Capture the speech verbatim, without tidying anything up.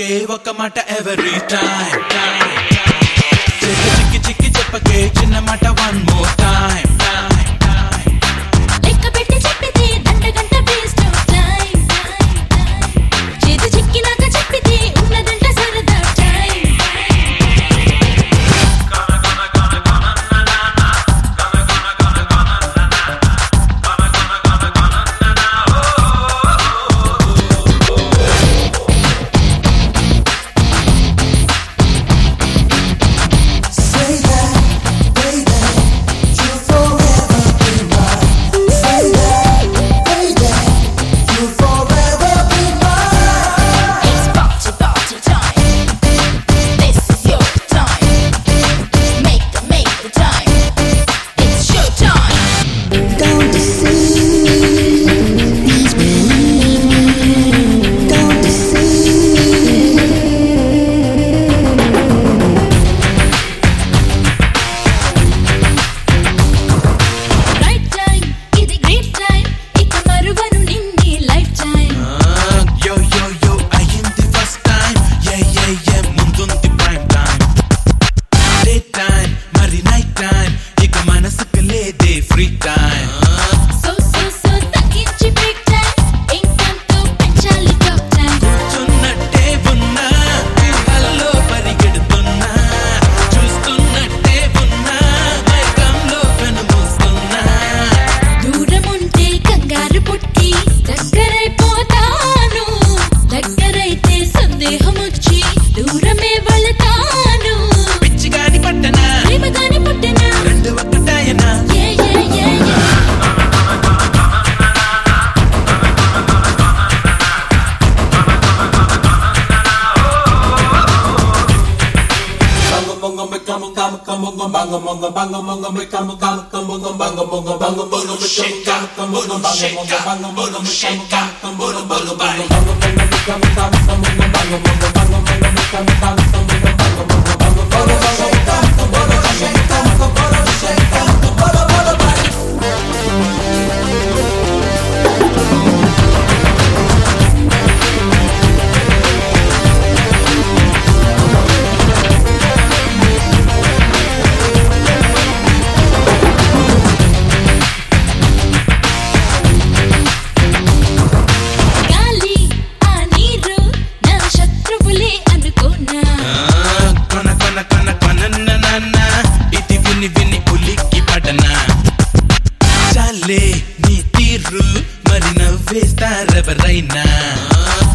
ఒకే ఒక మాట every time చిక్కి చిక్కి చెప్పకే చిన్న మాట one more time లెక్క పెట్టి చెప్పితే దండ గంట waste of time చేతి చిక్కినాక చెప్పితే ఉన్నదంట సరదా time free time so so so తగ్గించి break time ఇంకంతో పెంచాలి top time కూర్చున్నట్టే ఉన్నా హల్లో పరిగెడుతున్నా చూస్తున్నట్టే ఉన్నా మైకంలో కనుమూస్తున్నా దూరం ఉంటే కంగారు పుట్టి దగ్గరైపోతాను దగ్గరైతే సందేహం వచ్చి దూరమే వెళతాను పిచ్చిగాని పట్టనా ప్రేమగాని పుట్టనా రెండు ఒక్కటాయనా గాలి ఆ నీరు నా శత్రువులే అనుకున్నా కొన కొన కొన కొనన్న నాన్న ఇది విని విని ఉలిక్కి పడనా చాలే నీ తీరు మరి నవ్వేస్తారెవరైనా